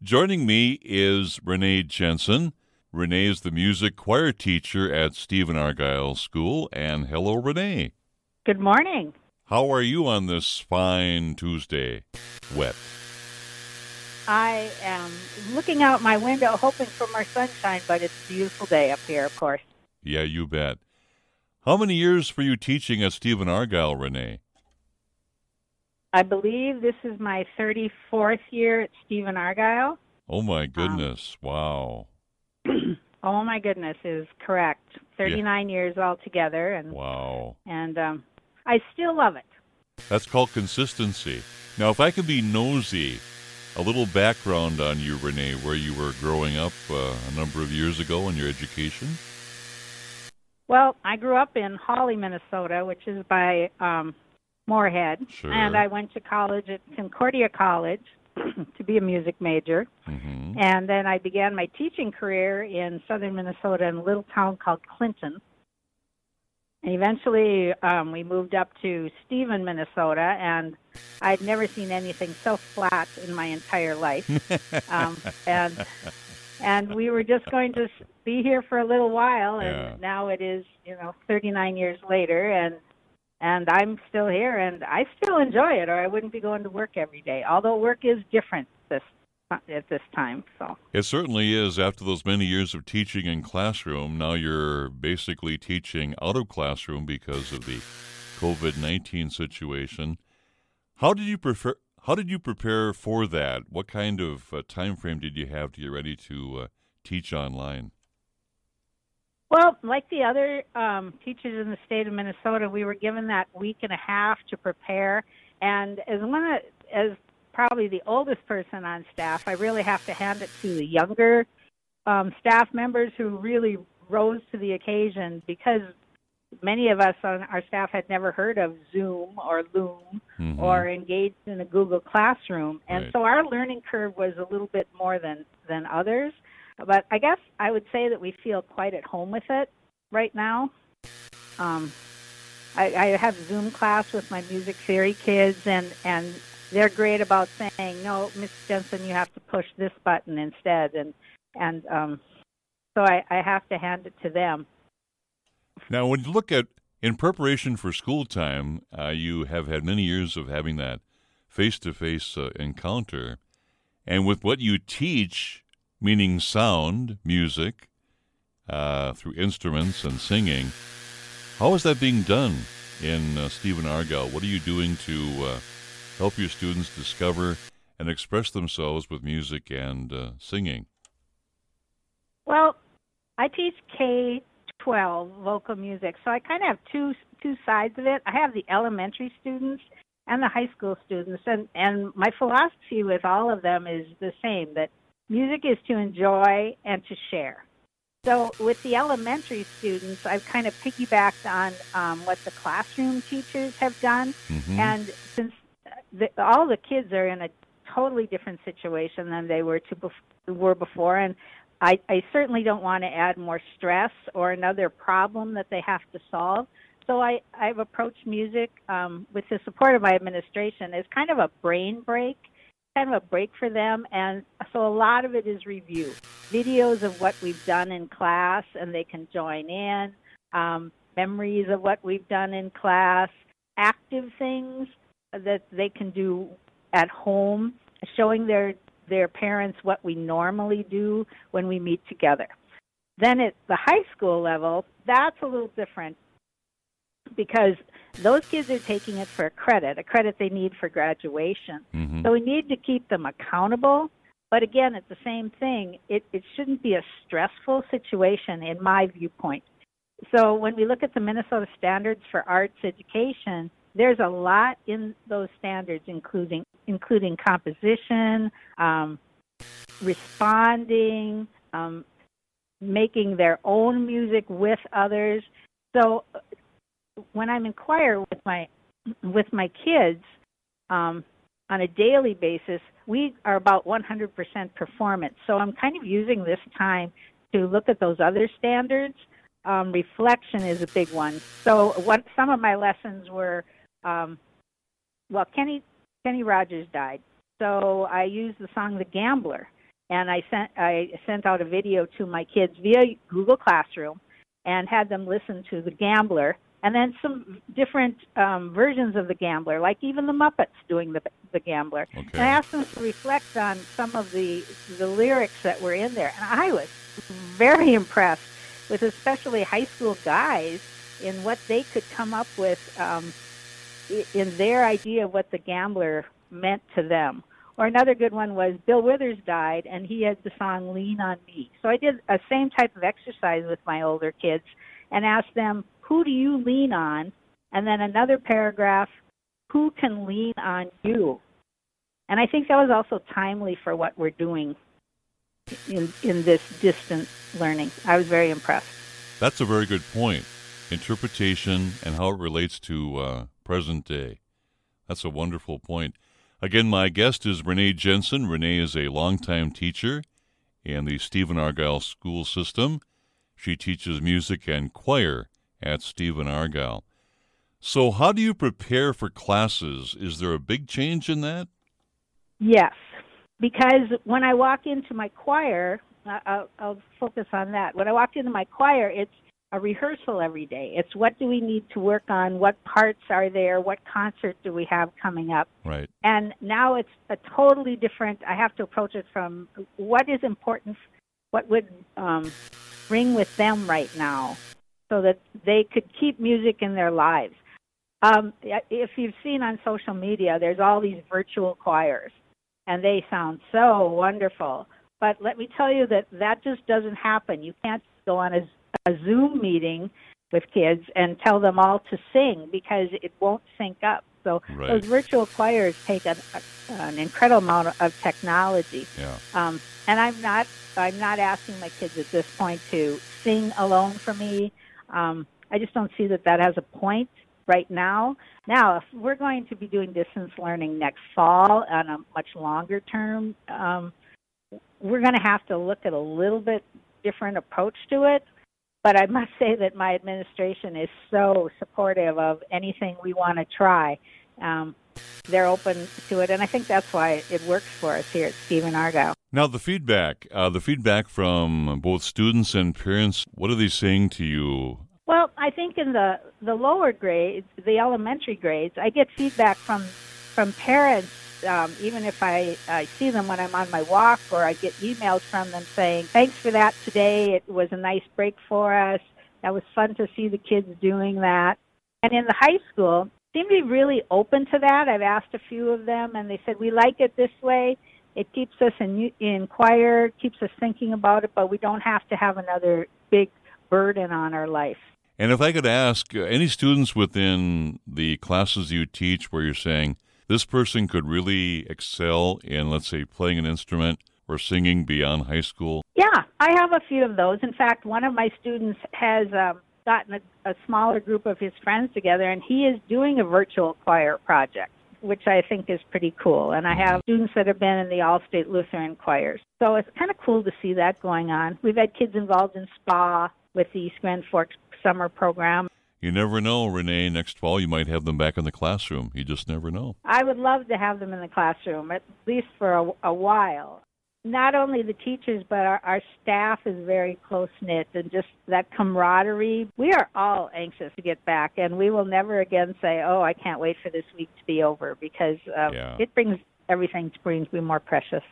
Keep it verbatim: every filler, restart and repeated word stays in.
Joining me is Renee Jensen. Renee is the music choir teacher at Stephen Argyle School. And hello, Renee. Good morning. How are you on this fine Tuesday? Wet. I am looking out my window hoping for more sunshine, but it's a beautiful day up here, of course. Yeah, you bet. How many years were you teaching at Stephen Argyle, Renee? I believe this is my thirty-fourth year at Stephen Argyle. Oh, my goodness. Um, wow. Oh, my goodness is correct. thirty-nine yeah. years altogether. And, wow. And um, I still love it. That's called consistency. Now, if I could be nosy, a little background on you, Renee, where you were growing up uh, a number of years ago in your education. Well, I grew up in Hawley, Minnesota, which is by um, Moorhead. Sure. And I went to college at Concordia College to be a music major. Mm-hmm. And then I began my teaching career in southern Minnesota in a little town called Clinton. And eventually um, we moved up to Stephen, Minnesota, and I'd never seen anything so flat in my entire life. um, and and we were just going to be here for a little while, and yeah. now it is, you know, thirty-nine years later, and and I'm still here, and I still enjoy it, or I wouldn't be going to work every day, although work is different this at this time. So it certainly is. After those many years of teaching in classroom, now you're basically teaching out of classroom because of the COVID nineteen situation. How did you prefer? How did you prepare for that? What kind of uh, time frame did you have to get ready to uh, teach online? Well, like the other um, teachers in the state of Minnesota, we were given that week and a half to prepare. And as one of, as probably the oldest person on staff, I really have to hand it to the younger um, staff members who really rose to the occasion, because many of us on our staff had never heard of Zoom or Loom mm-hmm. or engaged in a Google Classroom. And right. so our learning curve was a little bit more than, than others. But I guess I would say that we feel quite at home with it right now. Um, I, I have Zoom class with my music theory kids, and, and they're great about saying, no, Miss Jensen, you have to push this button instead. And, and um, so I, I have to hand it to them. Now, when you look at, in preparation for school time, uh, you have had many years of having that face-to-face uh, encounter. And with what you teach, meaning sound, music, uh, through instruments and singing, how is that being done in uh, Stephen Argyle? What are you doing to uh, help your students discover and express themselves with music and uh, singing? Well, I teach K twelve vocal music, so I kind of have two two sides of it. I have the elementary students and the high school students, and, and my philosophy with all of them is the same, that music is to enjoy and to share. So with the elementary students, I've kind of piggybacked on um, what the classroom teachers have done, mm-hmm. and since the, all the kids are in a totally different situation than they were to bef- were before, and I, I certainly don't want to add more stress or another problem that they have to solve. So I, I've approached music um, with the support of my administration as kind of a brain break, kind of a break for them. And so a lot of it is review, videos of what we've done in class, and they can join in, um, memories of what we've done in class, active things that they can do at home, showing their their parents what we normally do when we meet together. Then at the high school level, that's a little different, because those kids are taking it for a credit, a credit they need for graduation. Mm-hmm. So we need to keep them accountable. But again, it's the same thing. It, it shouldn't be a stressful situation in my viewpoint. So when we look at the Minnesota Standards for Arts Education, there's a lot in those standards, including including composition, um, responding, um, making their own music with others. So when I'm in choir with my with my kids um, on a daily basis, we are about one hundred percent performance. So I'm kind of using this time to look at those other standards. Um, reflection is a big one. So what some of my lessons were, um, well, Kenny Kenny Rogers died. So I used the song The Gambler and I sent I sent out a video to my kids via Google Classroom and had them listen to The Gambler, and then some different um, versions of The Gambler, like even the Muppets doing the the Gambler. Okay. And I asked them to reflect on some of the the lyrics that were in there, and I was very impressed with especially high school guys in what they could come up with um, in their idea of what The Gambler meant to them. Or another good one was Bill Withers died, and he had the song Lean on Me. So I did a same type of exercise with my older kids and asked them, who do you lean on? And then another paragraph, who can lean on you? And I think that was also timely for what we're doing in, in this distance learning. I was very impressed. That's a very good point. Interpretation and how it relates to uh, present day. That's a wonderful point. Again, my guest is Renee Jensen. Renee is a longtime teacher in the Stephen Argyle school system. She teaches music and choir at Stephen Argyle. So how do you prepare for classes? Is there a big change in that? Yes, because when I walk into my choir, I'll, I'll focus on that. When I walk into my choir, it's a rehearsal every day. It's what do we need to work on, what parts are there, what concert do we have coming up. Right. And now it's a totally different, I have to approach it from what is important, what would um, ring with them right now so that they could keep music in their lives. Um, if you've seen on social media, there's all these virtual choirs, and they sound so wonderful. But let me tell you that that just doesn't happen. You can't go on a a Zoom meeting with kids and tell them all to sing because it won't sync up. So right. Those virtual choirs take a, a, an incredible amount of technology. Yeah. Um, and I'm not I'm not asking my kids at this point to sing alone for me. Um, I just don't see that that has a point right now. Now, if we're going to be doing distance learning next fall on a much longer term, um, we're going to have to look at a little bit different approach to it. But I must say that my administration is so supportive of anything we want to try. Um, they're open to it, and I think that's why it works for us here at Stephen Argyle. Now, the feedback, uh, the feedback from both students and parents, what are they saying to you? Well, I think in the, the lower grades, the elementary grades, I get feedback from from parents, um, even if I, I see them when I'm on my walk, or I get emails from them saying, thanks for that today. It was a nice break for us. That was fun to see the kids doing that. And in the high school, seem to be really open to that. I've asked a few of them, and they said, we like it this way. It keeps us in, in choir, keeps us thinking about it, but we don't have to have another big burden on our life. And if I could ask, uh, any students within the classes you teach where you're saying, this person could really excel in, let's say, playing an instrument or singing beyond high school? Yeah, I have a few of those. In fact, one of my students has um, gotten a, a smaller group of his friends together, and he is doing a virtual choir project, which I think is pretty cool. And I have students that have been in the All-State Lutheran choirs. So it's kind of cool to see that going on. We've had kids involved in SPA with the East Grand Forks summer program. You never know, Renee. Next fall, you might have them back in the classroom. You just never know. I would love to have them in the classroom, at least for a, a while. Not only the teachers, but our, our staff is very close-knit, and just that camaraderie. We are all anxious to get back, and we will never again say, oh, I can't wait for this week to be over, because um, yeah. it brings everything to brings me more precious.